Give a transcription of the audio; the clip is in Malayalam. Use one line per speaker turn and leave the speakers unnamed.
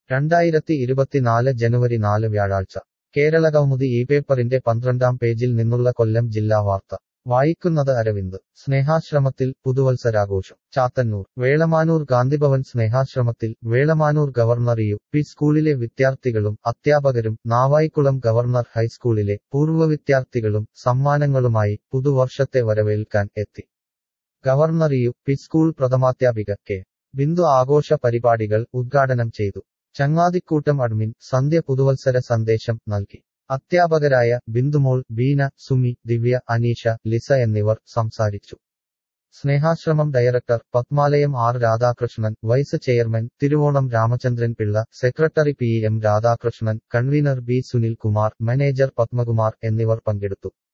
2024 ജനുവരി 4 വ്യാഴാഴ്ച കേരളകൗമുദി ഈ പേപ്പറിന്റെ 12-ാം പേജിൽ നിന്നുള്ള കൊല്ലം ജില്ലാ വാർത്ത വായിക്കുന്നത് അരവിന്ദ്. സ്നേഹാശ്രമത്തിൽ പുതുവത്സരാഘോഷം. ചാത്തന്നൂർ. വേളമാനൂർ ഗാന്ധിഭവൻ സ്നേഹാശ്രമത്തിൽ വേളമാനൂർ ഗവർണർ യു പി സ്കൂളിലെ വിദ്യാർത്ഥികളും അധ്യാപകരും നാവായിക്കുളം ഗവർണർ ഹൈസ്കൂളിലെ പൂർവ്വ വിദ്യാർത്ഥികളും സമ്മാനങ്ങളുമായി പുതുവർഷത്തെ വരവേൽക്കാൻ എത്തി. ഗവർണർ യു പി സ്കൂൾ പ്രഥമാധ്യാപിക കെ ബിന്ദു ആഘോഷ പരിപാടികൾ ഉദ്ഘാടനം ചെയ്തു. ചങ്ങാതിക്കൂട്ടം അഡ്മിൻ സന്ധ്യ പുതുവത്സര സന്ദേശം നൽകി. അധ്യാപകരായ ബിന്ദുമോൾ, ബീന, സുമി, ദിവ്യ, അനീഷ, ലിസ എന്നിവർ സംസാരിച്ചു. Snehashramam director Padmalayam R Radhakrishnan, vice chairman Thiruvonam Ramachandran Pillai, secretary P M Radhakrishnan, convenor B Sunil Kumar, manager Padmakumar എന്നിവർ പങ്കെടുത്തു.